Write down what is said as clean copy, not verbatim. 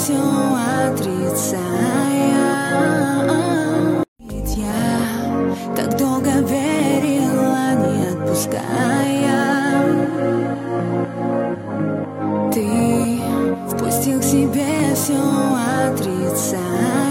все отрицая. Ведь я так долго верила, не отпуская. Ты впустил к себе все отрицая.